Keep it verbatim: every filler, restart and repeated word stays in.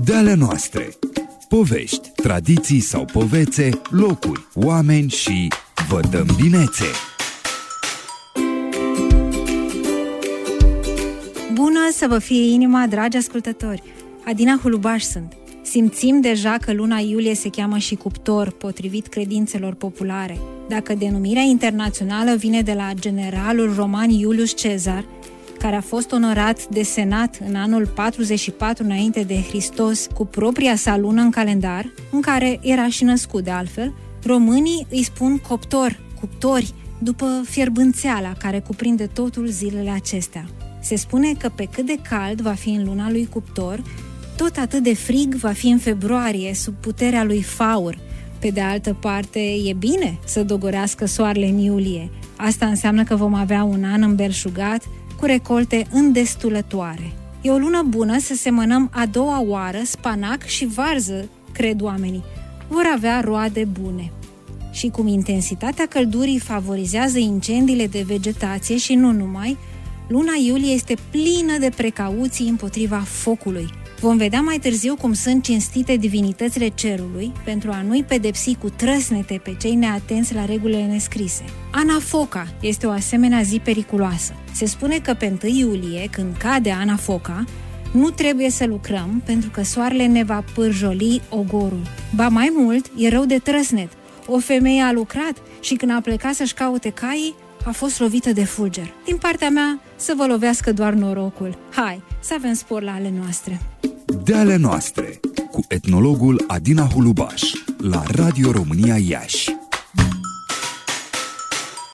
De ale noastre. Povești, tradiții sau povețe, locuri, oameni și vă dăm binețe. Bună să vă fie inima, dragi ascultători! Adina Hulubaș sunt. Simțim deja că luna iulie se cheamă și cuptor, potrivit credințelor populare. Dacă denumirea internațională vine de la generalul roman Iulius Cezar, care a fost onorat de senat în anul patruzeci și patru înainte de Hristos cu propria sa lună în calendar, în care era și născut de altfel, românii îi spun coptor, cuptori, după fierbânțeala care cuprinde totul zilele acestea. Se spune că pe cât de cald va fi în luna lui cuptor, tot atât de frig va fi în februarie sub puterea lui Faur. Pe de altă parte, e bine să dogorească soarele în iulie. Asta înseamnă că vom avea un an îmbelșugat, cu recolte îndestulătoare. E o lună bună să semănăm a doua oară spanac și varză, cred oamenii. Vor avea roade bune. Și cum intensitatea căldurii favorizează incendiile de vegetație și nu numai, luna iulie este plină de precauții împotriva focului. Vom vedea mai târziu cum sunt cinstite divinitățile cerului pentru a nu-i pedepsi cu trăsnete pe cei neatenți la regulile nescrise. Anafoca este o asemenea zi periculoasă. Se spune că pe întâi iulie, când cade Anafoca, nu trebuie să lucrăm pentru că soarele ne va pârjoli ogorul. Ba mai mult, e rău de trăsnet. O femeie a lucrat și când a plecat să-și caute caii, a fost lovită de fulger. Din partea mea, să vă lovească doar norocul. Hai, să avem spor la ale noastre. De ale noastre, cu etnologul Adina Hulubaș, la Radio România Iași.